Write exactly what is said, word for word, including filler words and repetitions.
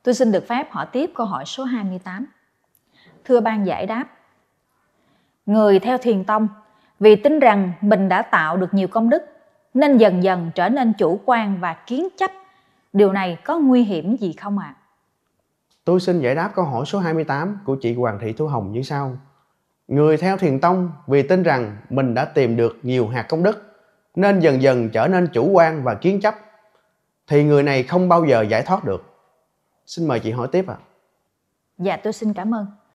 Tôi xin được phép hỏi tiếp câu hỏi số hai mươi tám. Thưa ban giải đáp, người theo thiền tông vì tin rằng mình đã tạo được nhiều công đức nên dần dần trở nên chủ quan và kiến chấp. Điều này có nguy hiểm gì không ạ? À? Tôi xin giải đáp câu hỏi số hai mươi tám của chị Hoàng Thị Thu Hồng như sau. Người theo thiền tông vì tin rằng mình đã tìm được nhiều hạt công đức nên dần dần trở nên chủ quan và kiến chấp, thì người này không bao giờ giải thoát được. Xin mời chị hỏi tiếp ạ. À. Dạ tôi xin cảm ơn.